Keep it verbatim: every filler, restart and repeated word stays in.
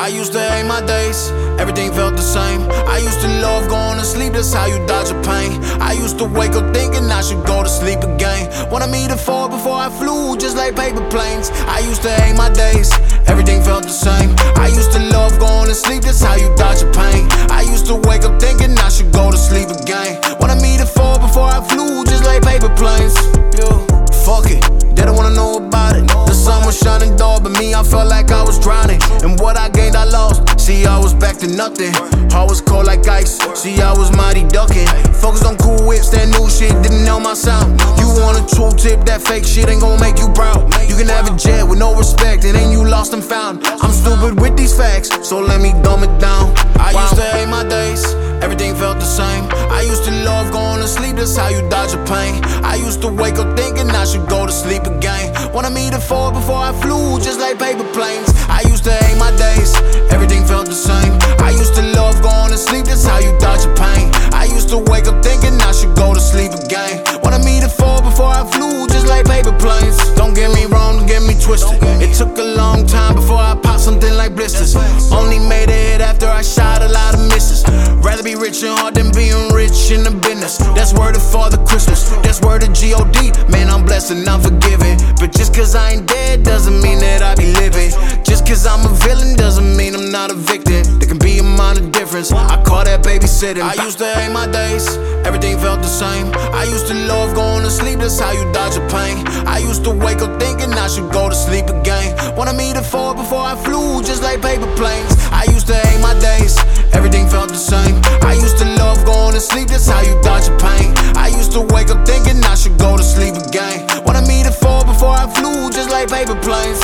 I used to hate my days, everything felt the same. I used to love going to sleep, that's how you dodge your pain. I used to wake up thinking I should go to sleep again. Wanted me to fall before I flew, just like paper planes. I used to hate my days, everything felt the same. I used to love going to sleep, that's how you dodge your pain. I used to wake up thinking I should go to sleep again. Wanted me to fall before I flew, just like paper planes. Yeah. Fuck it, they don't wanna know about it. The sun was shining dark, but me, I felt like I was drowning. And what I gained, I lost. See, I was back to nothing. Heart was cold like ice. See, I was mighty ducking. Focused on cool whips, that new shit didn't know my sound. You want a true tip, that fake shit ain't gon' make you proud. You can have a jet with no respect, and ain't you lost and found. I'm stupid with these facts, so let me dumb it down. I used to hate my days, everything felt the same. I used to love going to sleep, that's how you dodge your pain. I used to wake up thinking I should go to sleep again. Wanted me to fall before I flew, just like paper planes. I used to hate my days, everything felt the same. I used to love going to sleep, that's how you dodge your pain. I used to wake up thinking I should go to sleep again. Wanted me to fall before I flew, just like paper planes. Don't get me wrong, don't get me twisted. It took a long time before I popped something like blisters. Only made a hit after I shot a lot of misses. Rather be rich and hard than being rich in the business. That's word of Father Christmas, that's word of G O D. Man, I'm blessed and I'm forgiven. But just cause I ain't dead doesn't mean that I be living. Just cause I'm a villain doesn't mean I'm not a victim. There can be a minor difference, I call that babysitting. I used to hate my days, everything felt the same. I used to love going to sleep, that's how you dodge your pain. I used to wake up thinking I should go to sleep again. Wanted me to fall before I flew, just like paper planes. I used to hate my days, everything felt the same. I used to love going to sleep, that's how you dodge your pain. I used to wake up thinking I should go to sleep again. Wanted me to fall before I flew, just like paper planes.